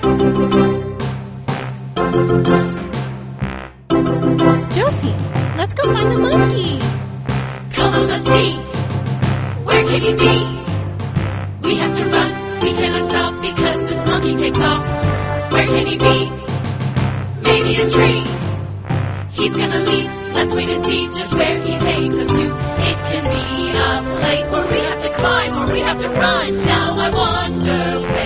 Josie, let's go find the monkey. Come on, let's see. Where can he be? We have to run. We cannot stop because this monkey takes off. Where can he be? Maybe a tree. He's gonna leap. Let's wait and see just where he takes us to. It can be a place where we have to climb or we have to run. Now I wonder where